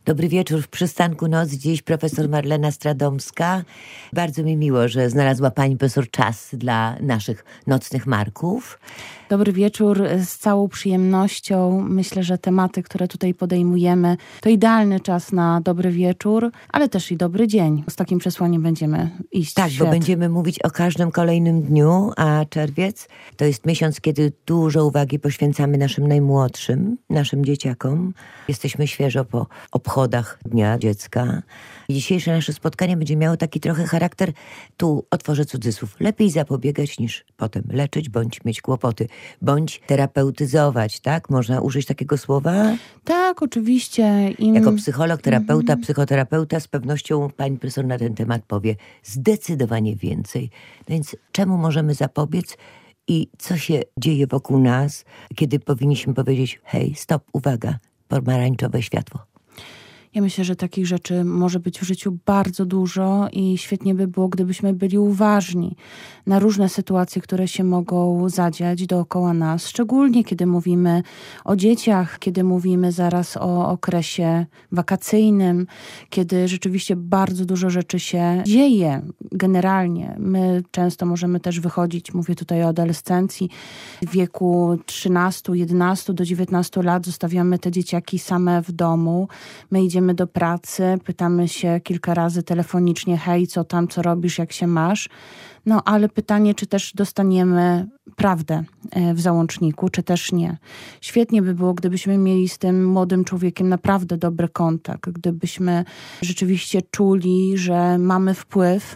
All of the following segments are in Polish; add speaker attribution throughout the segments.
Speaker 1: Dobry wieczór w przystanku Noc. Dziś profesor Marlena Stradomska. Bardzo mi miło, że znalazła pani profesor czas dla naszych nocnych marków.
Speaker 2: Dobry wieczór, z całą przyjemnością. Myślę, że tematy, które tutaj podejmujemy, to idealny czas na dobry wieczór, ale też i dobry dzień. Z takim przesłaniem będziemy iść
Speaker 1: Tak,
Speaker 2: w świat.
Speaker 1: Bo będziemy mówić o każdym kolejnym dniu, a czerwiec to jest miesiąc, kiedy dużo uwagi poświęcamy naszym najmłodszym, naszym dzieciakom. Jesteśmy świeżo po obchodach Dnia Dziecka. Dzisiejsze nasze spotkanie będzie miało taki trochę charakter, tu otworzę cudzysłów, lepiej zapobiegać niż potem leczyć, bądź mieć kłopoty, bądź terapeutyzować, tak? Można użyć takiego słowa?
Speaker 2: Tak, oczywiście.
Speaker 1: Jako psycholog, terapeuta, psychoterapeuta z pewnością pani profesor na ten temat powie zdecydowanie więcej. No więc czemu możemy zapobiec i co się dzieje wokół nas, kiedy powinniśmy powiedzieć hej, stop, uwaga, pomarańczowe światło.
Speaker 2: Ja myślę, że takich rzeczy może być w życiu bardzo dużo i świetnie by było, gdybyśmy byli uważni na różne sytuacje, które się mogą zadziać dookoła nas. Szczególnie kiedy mówimy o dzieciach, kiedy mówimy zaraz o okresie wakacyjnym, kiedy rzeczywiście bardzo dużo rzeczy się dzieje generalnie. My często możemy też wychodzić, mówię tutaj o adolescencji, w wieku 13, 11 do 19 lat zostawiamy te dzieciaki same w domu. My idziemy do pracy, pytamy się kilka razy telefonicznie, hej, co tam, co robisz, jak się masz? No, ale pytanie, czy też dostaniemy prawdę w załączniku, czy też nie. Świetnie by było, gdybyśmy mieli z tym młodym człowiekiem naprawdę dobry kontakt, gdybyśmy rzeczywiście czuli, że mamy wpływ.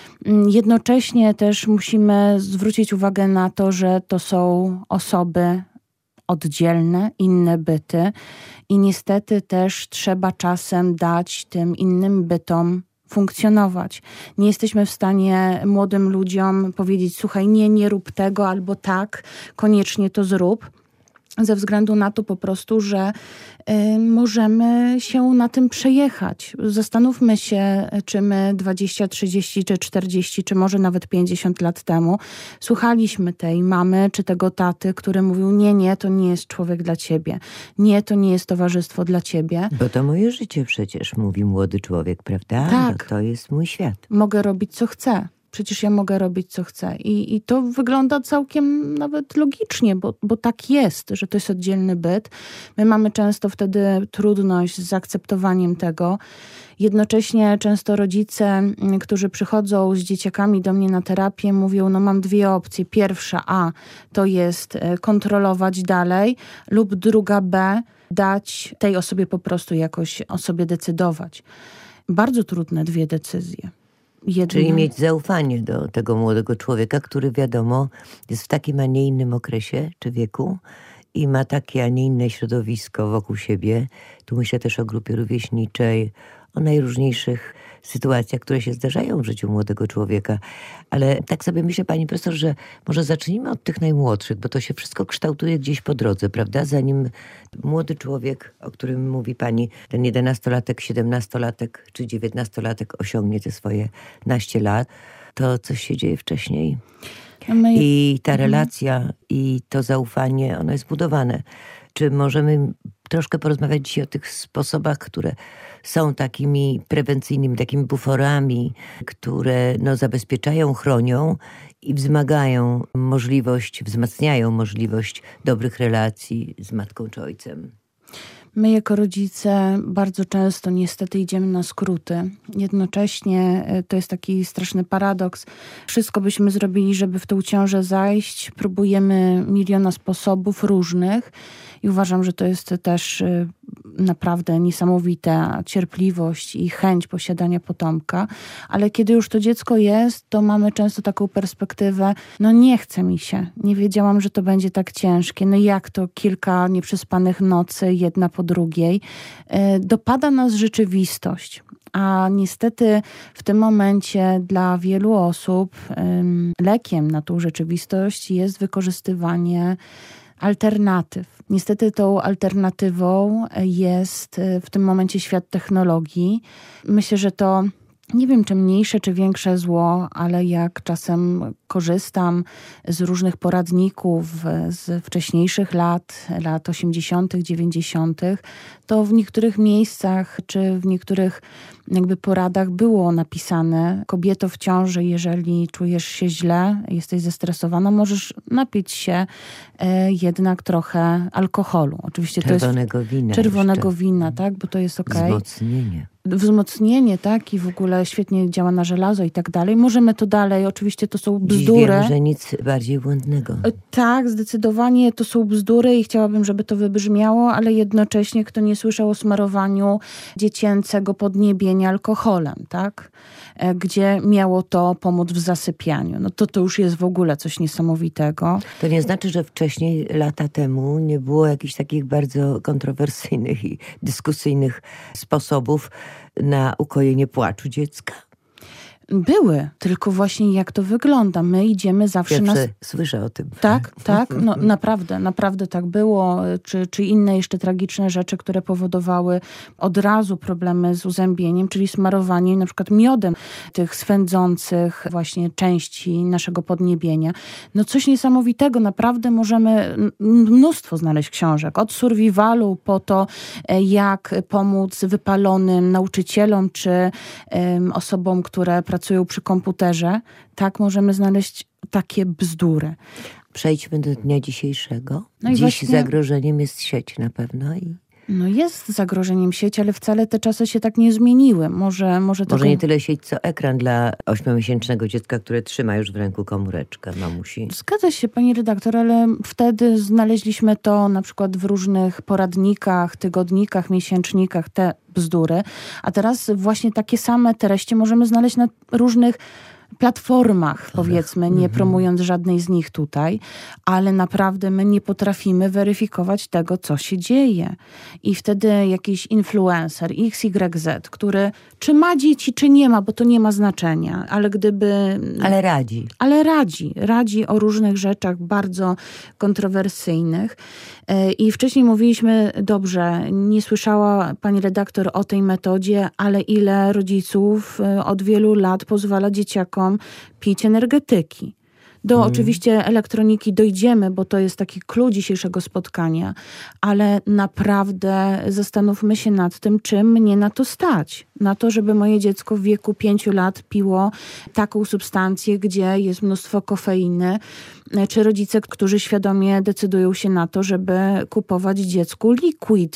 Speaker 2: Jednocześnie też musimy zwrócić uwagę na to, że to są osoby oddzielne, inne byty i niestety też trzeba czasem dać tym innym bytom funkcjonować. Nie jesteśmy w stanie młodym ludziom powiedzieć, słuchaj, nie rób tego albo tak, koniecznie to zrób. Ze względu na to po prostu, że możemy się na tym przejechać. Zastanówmy się, czy my 20, 30, czy 40, czy może nawet 50 lat temu słuchaliśmy tej mamy, czy tego taty, który mówił, nie, to nie jest człowiek dla ciebie. Nie, to nie jest towarzystwo dla ciebie.
Speaker 1: Bo to moje życie przecież, mówi młody człowiek, prawda?
Speaker 2: Tak.
Speaker 1: Bo to jest mój świat.
Speaker 2: Mogę robić, co chcę. Przecież ja mogę robić, co chcę. I to wygląda całkiem nawet logicznie, bo tak jest, że to jest oddzielny byt. My mamy często wtedy trudność z zaakceptowaniem tego. Jednocześnie często rodzice, którzy przychodzą z dzieciakami do mnie na terapię, mówią, no mam dwie opcje. Pierwsza to jest kontrolować dalej lub druga B, dać tej osobie po prostu jakoś o sobie decydować. Bardzo trudne dwie decyzje.
Speaker 1: Czyli mieć zaufanie do tego młodego człowieka, który wiadomo jest w takim, a nie innym okresie czy wieku i ma takie, a nie inne środowisko wokół siebie. Tu myślę też o grupie rówieśniczej, o najróżniejszych sytuacjach, które się zdarzają w życiu młodego człowieka. Ale tak sobie myślę, pani profesor, że może zacznijmy od tych najmłodszych, bo to się wszystko kształtuje gdzieś po drodze, prawda? Zanim młody człowiek, o którym mówi pani, ten 11-latek, 17-latek czy 19-latek osiągnie te swoje naście lat, to coś się dzieje wcześniej. I ta relacja i to zaufanie, ono jest budowane. Czy możemy troszkę porozmawiać dzisiaj o tych sposobach, które są takimi prewencyjnymi, takimi buforami, które zabezpieczają, chronią i wzmagają wzmacniają możliwość dobrych relacji z matką czy ojcem?
Speaker 2: My jako rodzice bardzo często niestety idziemy na skróty. Jednocześnie to jest taki straszny paradoks. Wszystko byśmy zrobili, żeby w tą ciążę zajść. Próbujemy miliona sposobów różnych i uważam, że to jest też naprawdę niesamowita cierpliwość i chęć posiadania potomka. Ale kiedy już to dziecko jest, to mamy często taką perspektywę, nie chce mi się. Nie wiedziałam, że to będzie tak ciężkie. Jak to kilka nieprzespanych nocy, jedna po drugiej. Dopada nas rzeczywistość. A niestety w tym momencie dla wielu osób lekiem na tą rzeczywistość jest wykorzystywanie alternatyw. Niestety tą alternatywą jest w tym momencie świat technologii. Myślę, że to nie wiem, czy mniejsze, czy większe zło, ale jak czasem korzystam z różnych poradników z wcześniejszych lat 80., 90., to w niektórych miejscach czy w niektórych jakby poradach było napisane: kobieto w ciąży, jeżeli czujesz się źle, jesteś zestresowana, możesz napić się jednak trochę alkoholu. Oczywiście czerwonego wina, tak, bo to jest okej. Wzmocnienie, tak, i w ogóle świetnie działa na żelazo i tak dalej. Możemy to dalej, oczywiście to są bzdury.
Speaker 1: Dziś wiemy, że nic bardziej błędnego.
Speaker 2: Tak, zdecydowanie to są bzdury i chciałabym, żeby to wybrzmiało, ale jednocześnie kto nie słyszał o smarowaniu dziecięcego podniebienia alkoholem, tak, gdzie miało to pomóc w zasypianiu. No to już jest w ogóle coś niesamowitego.
Speaker 1: To nie znaczy, że wcześniej, lata temu, nie było jakichś takich bardzo kontrowersyjnych i dyskusyjnych sposobów na ukojenie płaczu dziecka?
Speaker 2: Były, tylko właśnie jak to wygląda. My idziemy zawsze
Speaker 1: słyszę o tym.
Speaker 2: Tak, no naprawdę tak było. Czy inne jeszcze tragiczne rzeczy, które powodowały od razu problemy z uzębieniem, czyli smarowanie na przykład miodem tych swędzących właśnie części naszego podniebienia. No coś niesamowitego. Naprawdę możemy mnóstwo znaleźć książek. Od survivalu po to, jak pomóc wypalonym nauczycielom, czy osobom, które pracują przy komputerze, tak możemy znaleźć takie bzdury.
Speaker 1: Przejdźmy do dnia dzisiejszego.
Speaker 2: No i
Speaker 1: Dziś
Speaker 2: właśnie
Speaker 1: zagrożeniem jest sieć na pewno.
Speaker 2: No jest zagrożeniem sieć, ale wcale te czasy się tak nie zmieniły. Może
Speaker 1: nie tyle sieć, co ekran dla 8-miesięcznego dziecka, które trzyma już w ręku komóreczkę mamusi.
Speaker 2: Zgadza się, pani redaktor, ale wtedy znaleźliśmy to na przykład w różnych poradnikach, tygodnikach, miesięcznikach, te bzdury. A teraz właśnie takie same treści możemy znaleźć na różnych platformach, powiedzmy, nie promując żadnej z nich tutaj, ale naprawdę my nie potrafimy weryfikować tego, co się dzieje. I wtedy jakiś influencer XYZ, który czy ma dzieci, czy nie ma, bo to nie ma znaczenia, ale gdyby... Ale radzi o różnych rzeczach bardzo kontrowersyjnych. I wcześniej mówiliśmy, dobrze, nie słyszała pani redaktor o tej metodzie, ale ile rodziców od wielu lat pozwala dzieciakom pić energetyki. Do oczywiście elektroniki dojdziemy, bo to jest taki klucz dzisiejszego spotkania, ale naprawdę zastanówmy się nad tym, czy mnie na to stać. Na to, żeby moje dziecko w wieku 5 lat piło taką substancję, gdzie jest mnóstwo kofeiny, czy rodzice, którzy świadomie decydują się na to, żeby kupować dziecku liquid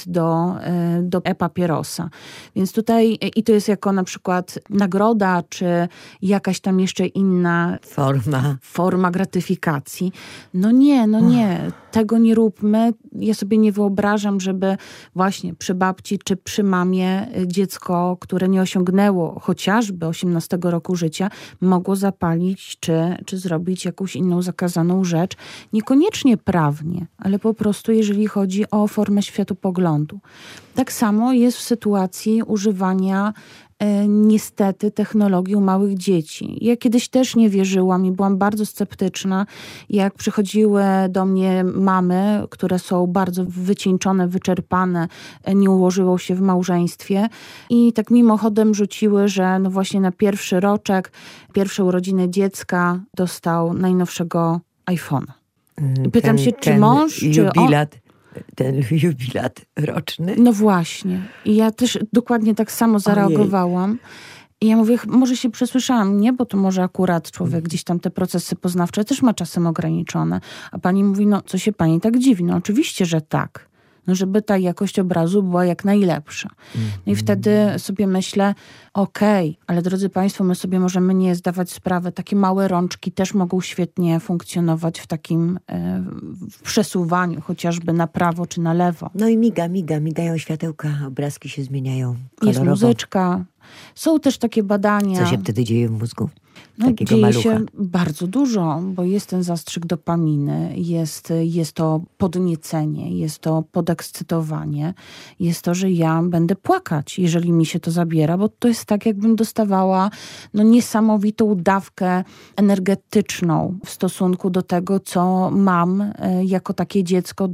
Speaker 2: do e-papierosa. Więc tutaj, i to jest jako na przykład nagroda, czy jakaś tam jeszcze inna forma gratyfikacji. No nie. Tego nie róbmy. Ja sobie nie wyobrażam, żeby właśnie przy babci czy przy mamie dziecko, które nie osiągnęło chociażby 18 roku życia, mogło zapalić czy zrobić jakąś inną zakazaną rzecz. Niekoniecznie prawnie, ale po prostu jeżeli chodzi o formę światopoglądu. Tak samo jest w sytuacji używania niestety technologii u małych dzieci. Ja kiedyś też nie wierzyłam i byłam bardzo sceptyczna, jak przychodziły do mnie mamy, które są bardzo wycieńczone, wyczerpane, nie ułożyło się w małżeństwie i tak mimochodem rzuciły, że no właśnie na pierwszy roczek, pierwsze urodziny dziecka dostał najnowszego iPhone'a. Pytam się, czy mąż, czy on...
Speaker 1: Ten jubilat roczny.
Speaker 2: No właśnie. I ja też dokładnie tak samo zareagowałam. I ja mówię, może się przesłyszałam, nie? Bo to może akurat człowiek gdzieś tam te procesy poznawcze też ma czasem ograniczone. A pani mówi, no co się pani tak dziwi? No oczywiście, że tak. No żeby ta jakość obrazu była jak najlepsza. No i wtedy sobie myślę, okej, ale drodzy państwo, my sobie możemy nie zdawać sprawy. Takie małe rączki też mogą świetnie funkcjonować w takim w przesuwaniu, chociażby na prawo czy na lewo.
Speaker 1: No i migają światełka, obrazki się zmieniają kolorowo.
Speaker 2: Jest muzyczka. Są też takie badania.
Speaker 1: Co się wtedy dzieje w mózgu?
Speaker 2: No, dzieje się bardzo dużo, bo jest ten zastrzyk dopaminy, jest to podniecenie, jest to podekscytowanie, jest to, że ja będę płakać, jeżeli mi się to zabiera, bo to jest tak, jakbym dostawała niesamowitą dawkę energetyczną w stosunku do tego, co mam jako takie dziecko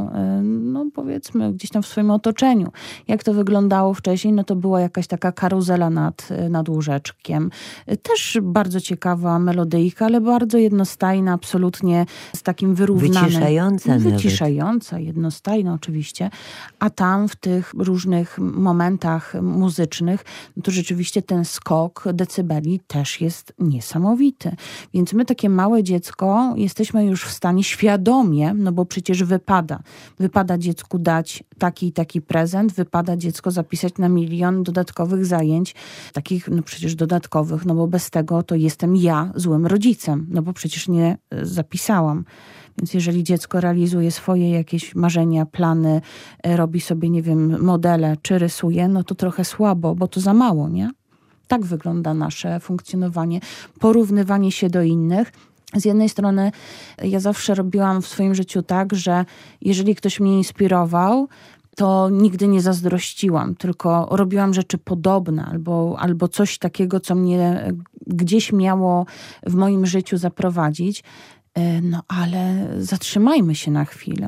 Speaker 2: powiedzmy gdzieś tam w swoim otoczeniu. Jak to wyglądało wcześniej, to była jakaś taka karuzela nad łóżeczkiem. Też bardzo ciekawa melodyjka, ale bardzo jednostajna, absolutnie z takim wyrównanym... Wyciszająca, jednostajna oczywiście. A tam w tych różnych momentach muzycznych, to rzeczywiście ten skok decybeli też jest niesamowity. Więc my, takie małe dziecko, jesteśmy już w stanie świadomie, no bo przecież wypada dziecku dać taki i taki prezent, wypada dziecko zapisać na 1 000 000 dodatkowych zajęć, takich no przecież dodatkowych, no bo bez tego to jestem ja złym rodzicem, no bo przecież nie zapisałam. Więc jeżeli dziecko realizuje swoje jakieś marzenia, plany, robi sobie, nie wiem, modele, czy rysuje, no to trochę słabo, bo to za mało, nie? Tak wygląda nasze funkcjonowanie, porównywanie się do innych. Z jednej strony ja zawsze robiłam w swoim życiu tak, że jeżeli ktoś mnie inspirował, to nigdy nie zazdrościłam, tylko robiłam rzeczy podobne albo coś takiego, co mnie gdzieś miało w moim życiu zaprowadzić. No ale zatrzymajmy się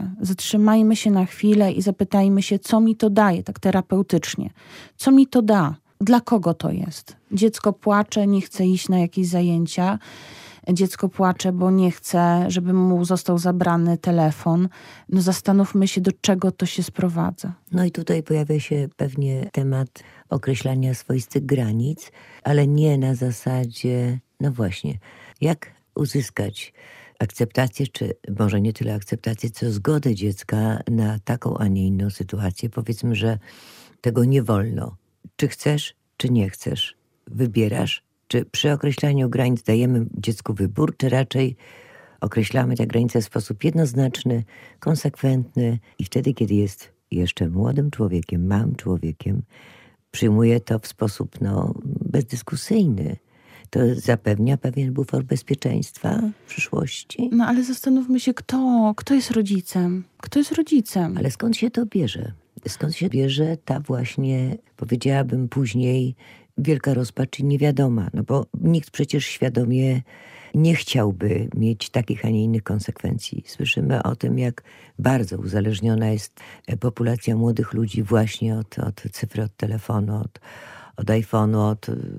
Speaker 2: na chwilę i zapytajmy się, co mi to daje, tak terapeutycznie. Co mi to da? Dla kogo to jest? Dziecko płacze, nie chce iść na jakieś zajęcia. Dziecko płacze, bo nie chce, żeby mu został zabrany telefon. No zastanówmy się, do czego to się sprowadza.
Speaker 1: No i tutaj pojawia się pewnie temat określania swoistych granic, ale nie na zasadzie, no właśnie, jak uzyskać akceptację, czy może nie tyle akceptację, co zgodę dziecka na taką, a nie inną sytuację. Powiedzmy, że tego nie wolno. Czy chcesz, czy nie chcesz. Wybierasz. Czy przy określaniu granic dajemy dziecku wybór, czy raczej określamy te granice w sposób jednoznaczny, konsekwentny i wtedy, kiedy jest jeszcze młodym człowiekiem, małym człowiekiem, przyjmuje to w sposób bezdyskusyjny. To zapewnia pewien bufor bezpieczeństwa w przyszłości.
Speaker 2: No ale zastanówmy się, kto jest rodzicem? Kto jest rodzicem?
Speaker 1: Ale skąd się to bierze? Skąd się bierze ta właśnie, powiedziałabym później, wielka rozpacz i niewiadoma? No bo nikt przecież świadomie nie chciałby mieć takich, a nie innych konsekwencji. Słyszymy o tym, jak bardzo uzależniona jest populacja młodych ludzi właśnie od cyfry, od telefonu, od iPhone'u,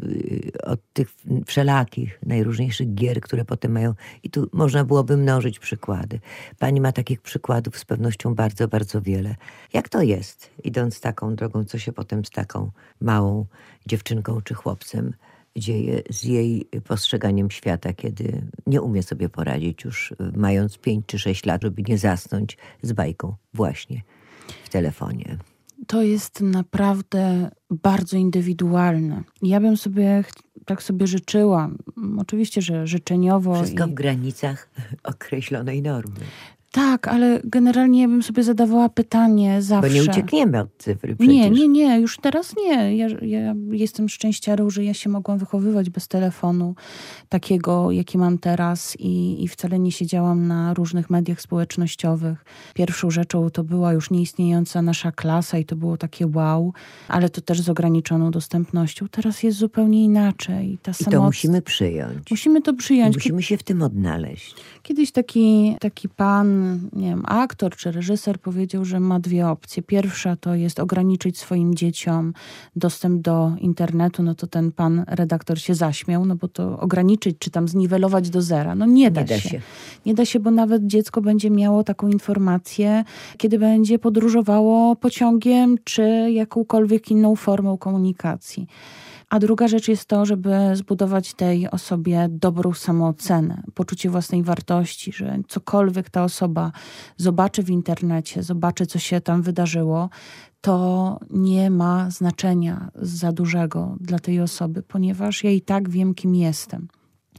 Speaker 1: od tych wszelakich, najróżniejszych gier, które potem mają. I tu można byłoby mnożyć przykłady. Pani ma takich przykładów z pewnością bardzo, bardzo wiele. Jak to jest, idąc taką drogą, co się potem z taką małą dziewczynką czy chłopcem dzieje, z jej postrzeganiem świata, kiedy nie umie sobie poradzić już mając 5 czy 6 lat, żeby nie zasnąć z bajką właśnie w telefonie.
Speaker 2: To jest naprawdę bardzo indywidualne. Ja bym tak sobie życzyła. Oczywiście, że życzeniowo.
Speaker 1: Wszystko w granicach określonej normy.
Speaker 2: Tak, ale generalnie ja bym sobie zadawała pytanie zawsze.
Speaker 1: Bo nie uciekniemy od cyfry przecież.
Speaker 2: Nie, już teraz nie. Ja jestem szczęściarą, że ja się mogłam wychowywać bez telefonu takiego, jaki mam teraz i wcale nie siedziałam na różnych mediach społecznościowych. Pierwszą rzeczą to była już nieistniejąca nasza klasa i to było takie wow, ale to też z ograniczoną dostępnością. Teraz jest zupełnie inaczej.
Speaker 1: I to musimy przyjąć.
Speaker 2: Musimy to przyjąć.
Speaker 1: Musimy się w tym odnaleźć.
Speaker 2: Kiedyś taki pan, nie wiem, aktor czy reżyser powiedział, że ma 2 opcje. Pierwsza to jest ograniczyć swoim dzieciom dostęp do internetu. No to ten pan redaktor się zaśmiał, no bo to ograniczyć czy tam zniwelować do zera. No nie da się. Nie da się, bo nawet dziecko będzie miało taką informację, kiedy będzie podróżowało pociągiem czy jakąkolwiek inną formą komunikacji. A druga rzecz jest to, żeby zbudować tej osobie dobrą samoocenę, poczucie własnej wartości, że cokolwiek ta osoba zobaczy w internecie, zobaczy, co się tam wydarzyło, to nie ma znaczenia za dużego dla tej osoby, ponieważ ja i tak wiem, kim jestem.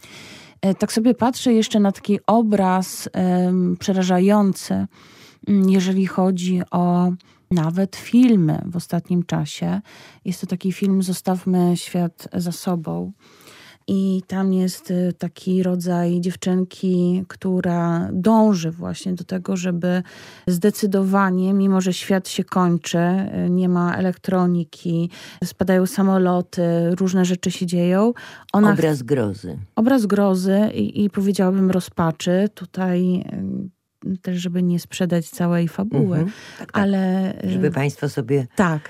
Speaker 2: Tak sobie patrzę jeszcze na taki obraz przerażający, jeżeli chodzi o nawet filmy w ostatnim czasie. Jest to taki film Zostawmy świat za sobą. I tam jest taki rodzaj dziewczynki, która dąży właśnie do tego, żeby zdecydowanie, mimo że świat się kończy, nie ma elektroniki, spadają samoloty, różne rzeczy się dzieją.
Speaker 1: Obraz grozy.
Speaker 2: Obraz grozy i powiedziałabym rozpaczy. Tutaj też, żeby nie sprzedać całej fabuły.
Speaker 1: Tak.
Speaker 2: Ale
Speaker 1: żeby państwo sobie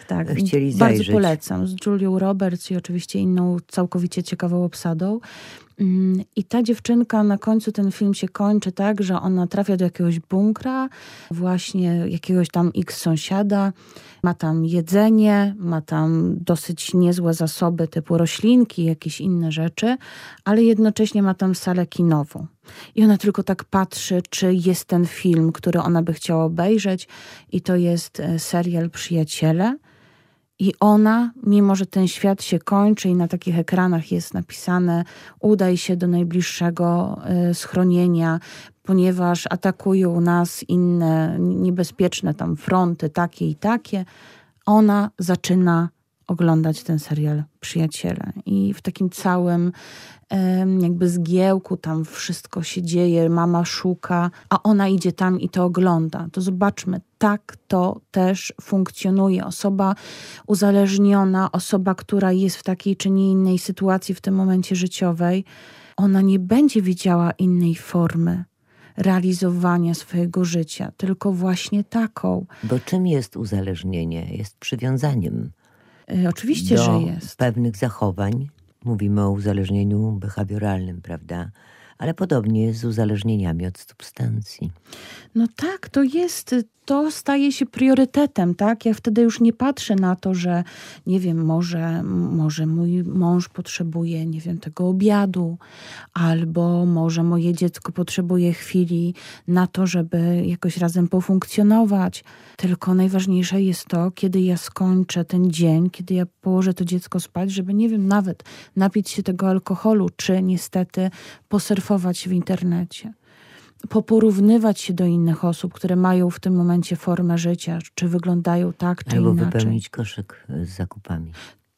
Speaker 1: chcieli
Speaker 2: bardzo
Speaker 1: zajrzeć.
Speaker 2: polecam. Z Julią Roberts i oczywiście inną całkowicie ciekawą obsadą. I ta dziewczynka, na końcu ten film się kończy tak, że ona trafia do jakiegoś bunkra, właśnie jakiegoś tam sąsiada, ma tam jedzenie, ma tam dosyć niezłe zasoby typu roślinki, jakieś inne rzeczy, ale jednocześnie ma tam salę kinową. I ona tylko tak patrzy, czy jest ten film, który ona by chciała obejrzeć, i to jest serial Przyjaciele. I ona, mimo że ten świat się kończy i na takich ekranach jest napisane: udaj się do najbliższego schronienia, ponieważ atakują nas inne niebezpieczne tam fronty, takie i takie, ona zaczyna oglądać ten serial Przyjaciele. I w takim całym jakby zgiełku tam wszystko się dzieje, mama szuka, a ona idzie tam i to ogląda. To zobaczmy, tak to też funkcjonuje. Osoba uzależniona, osoba, która jest w takiej czy nie innej sytuacji w tym momencie życiowej, ona nie będzie widziała innej formy realizowania swojego życia, tylko właśnie taką.
Speaker 1: Bo czym jest uzależnienie? Jest przywiązaniem.
Speaker 2: Oczywiście,
Speaker 1: do
Speaker 2: że jest.
Speaker 1: pewnych zachowań. Mówimy o uzależnieniu behawioralnym, prawda? Ale podobnie jest z uzależnieniami od substancji.
Speaker 2: No tak, to staje się priorytetem, tak? Ja wtedy już nie patrzę na to, że nie wiem, może mój mąż potrzebuje, nie wiem, tego obiadu, albo może moje dziecko potrzebuje chwili na to, żeby jakoś razem pofunkcjonować. Tylko najważniejsze jest to, kiedy ja skończę ten dzień, kiedy ja położę to dziecko spać, żeby, nie wiem, nawet napić się tego alkoholu, czy niestety posurfować w internecie. Poporównywać się do innych osób, które mają w tym momencie formę życia, czy wyglądają tak, czy
Speaker 1: albo
Speaker 2: inaczej.
Speaker 1: Albo wypełnić koszyk z zakupami.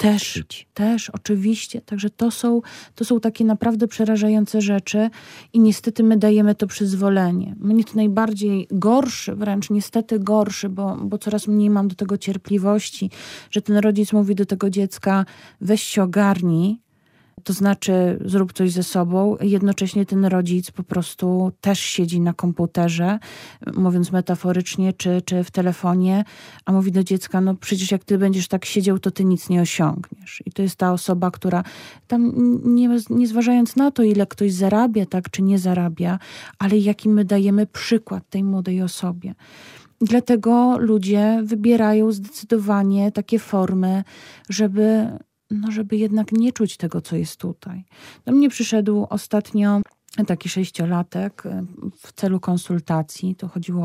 Speaker 2: Też, oczywiście. Także to są takie naprawdę przerażające rzeczy i niestety my dajemy to przyzwolenie. Mnie to najbardziej gorszy, wręcz niestety gorszy, bo coraz mniej mam do tego cierpliwości, że ten rodzic mówi do tego dziecka: weź się ogarnij, to znaczy zrób coś ze sobą. Jednocześnie ten rodzic po prostu też siedzi na komputerze, mówiąc metaforycznie, czy w telefonie, a mówi do dziecka: no przecież jak ty będziesz tak siedział, to ty nic nie osiągniesz. I to jest ta osoba, która tam nie zważając na to, ile ktoś zarabia, tak czy nie zarabia, ale jaki my dajemy przykład tej młodej osobie. Dlatego ludzie wybierają zdecydowanie takie formy, żeby jednak nie czuć tego, co jest tutaj. Do mnie przyszedł ostatnio taki 6-latek w celu konsultacji. To chodziło o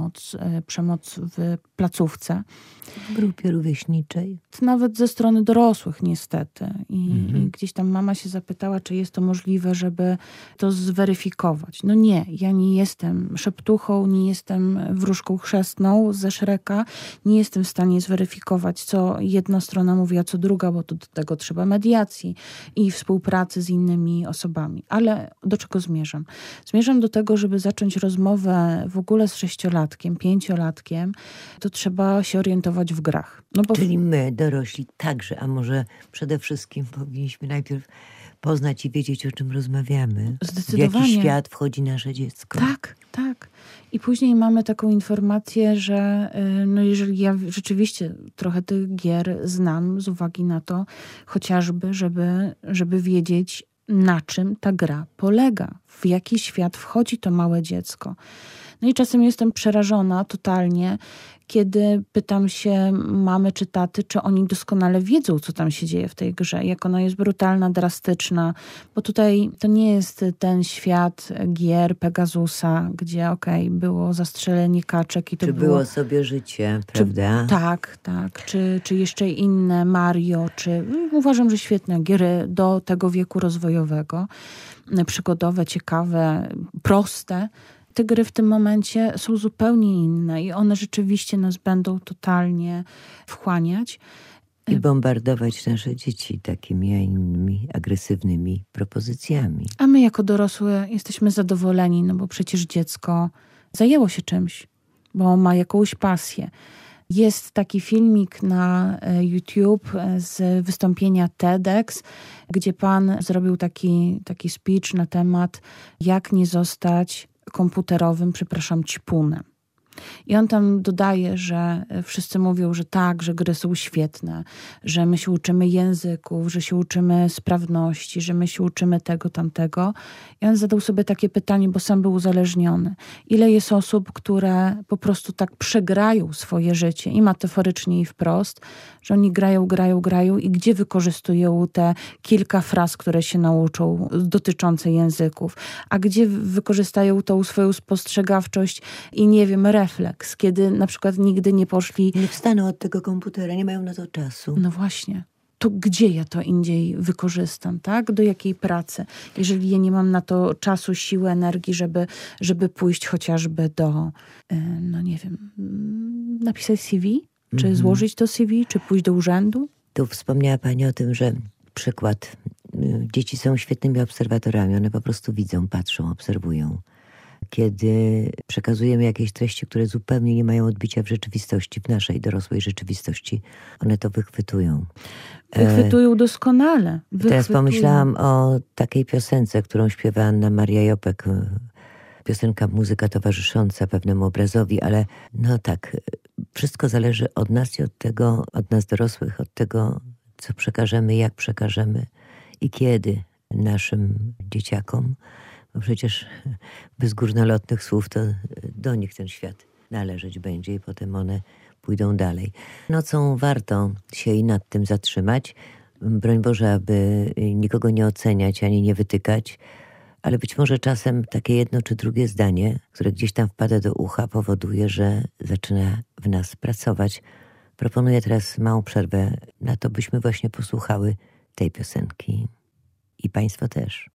Speaker 2: przemoc w placówce.
Speaker 1: W grupie rówieśniczej?
Speaker 2: Nawet ze strony dorosłych niestety. I gdzieś tam mama się zapytała, czy jest to możliwe, żeby to zweryfikować. No nie, ja nie jestem szeptuchą, nie jestem wróżką chrzestną ze Shreka, nie jestem w stanie zweryfikować, co jedna strona mówi, a co druga, bo do tego trzeba mediacji i współpracy z innymi osobami. Ale do czego zmierzam? Zmierzam do tego, żeby zacząć rozmowę w ogóle z 6-latkiem, 5-latkiem, to trzeba się orientować w grach. No bo
Speaker 1: czyli my, dorośli, także, a może przede wszystkim powinniśmy najpierw poznać i wiedzieć, o czym rozmawiamy.
Speaker 2: Zdecydowanie.
Speaker 1: W jaki świat wchodzi nasze dziecko.
Speaker 2: Tak. I później mamy taką informację, że no jeżeli ja rzeczywiście trochę tych gier znam z uwagi na to, chociażby, żeby wiedzieć, na czym ta gra polega, w jaki świat wchodzi to małe dziecko. No i czasem jestem przerażona totalnie, kiedy pytam się mamy czy taty, czy oni doskonale wiedzą, co tam się dzieje w tej grze, jak ona jest brutalna, drastyczna, bo tutaj to nie jest ten świat gier Pegasusa, gdzie było zastrzelenie kaczek i to
Speaker 1: było sobie życie, prawda?
Speaker 2: Tak. Czy jeszcze inne Mario, uważam, że świetne gry do tego wieku rozwojowego, przygodowe, ciekawe, proste. Te gry w tym momencie są zupełnie inne i one rzeczywiście nas będą totalnie wchłaniać.
Speaker 1: I bombardować nasze dzieci takimi, a innymi agresywnymi propozycjami.
Speaker 2: A my jako dorosłe jesteśmy zadowoleni, no bo przecież dziecko zajęło się czymś, bo ma jakąś pasję. Jest taki filmik na YouTube z wystąpienia TEDx, gdzie pan zrobił taki speech na temat, jak nie zostać komputerowym, ćpunem. I on tam dodaje, że wszyscy mówią, że tak, że gry są świetne, że my się uczymy języków, że się uczymy sprawności, że my się uczymy tego, tamtego. I on zadał sobie takie pytanie, bo sam był uzależniony. Ile jest osób, które po prostu tak przegrają swoje życie i metaforycznie, i wprost, że oni grają i gdzie wykorzystują te kilka fraz, które się nauczą dotyczące języków, a gdzie wykorzystają tą swoją spostrzegawczość i nie wiem, refleks, kiedy na przykład nigdy nie poszli...
Speaker 1: Nie wstaną od tego komputera, nie mają na to czasu.
Speaker 2: No właśnie. To gdzie ja to indziej wykorzystam, tak? Do jakiej pracy? Jeżeli ja nie mam na to czasu, siły, energii, żeby pójść chociażby do, no nie wiem, napisać CV? Czy złożyć to CV? Czy pójść do urzędu?
Speaker 1: Tu wspomniała pani o tym, że przykład, dzieci są świetnymi obserwatorami, one po prostu widzą, patrzą, obserwują. Kiedy przekazujemy jakieś treści, które zupełnie nie mają odbicia w rzeczywistości, w naszej dorosłej rzeczywistości, one to wychwytują.
Speaker 2: Wychwytują doskonale.
Speaker 1: Teraz pomyślałam o takiej piosence, którą śpiewa Anna Maria Jopek. Piosenka, muzyka towarzysząca pewnemu obrazowi, ale no tak, wszystko zależy od nas i od tego, od nas dorosłych, od tego, co przekażemy, jak przekażemy i kiedy naszym dzieciakom. Bo przecież bez górnolotnych słów to do nich ten świat należeć będzie i potem one pójdą dalej. Nocą warto się i nad tym zatrzymać. Broń Boże, aby nikogo nie oceniać ani nie wytykać, ale być może czasem takie jedno czy drugie zdanie, które gdzieś tam wpada do ucha, powoduje, że zaczyna w nas pracować. Proponuję teraz małą przerwę na to, byśmy właśnie posłuchały tej piosenki. I państwo też.